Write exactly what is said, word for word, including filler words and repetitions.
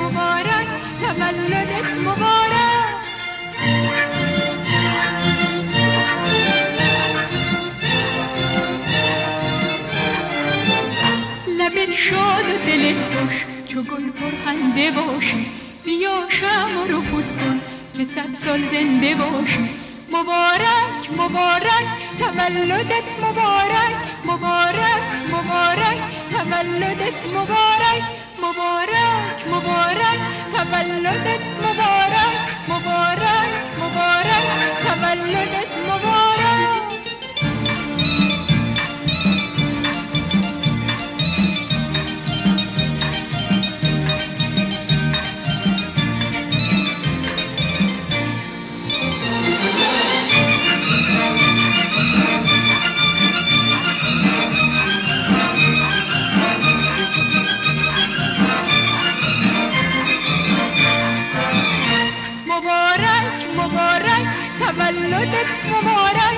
مبارک، تولدت مبارک. لبت شاد و دلت خوش، چو گل پرخنده باشی، بیا شمع رو خود کن که صد سال زنده باشی. مبارک مبارک تولدت مبارک، مبارک مبارک تولدت مبارک، مبارک مبارک تولدت مبارک، مبارک مبارک تولدت مبارک. مبارک مبارک تولدت مبارک.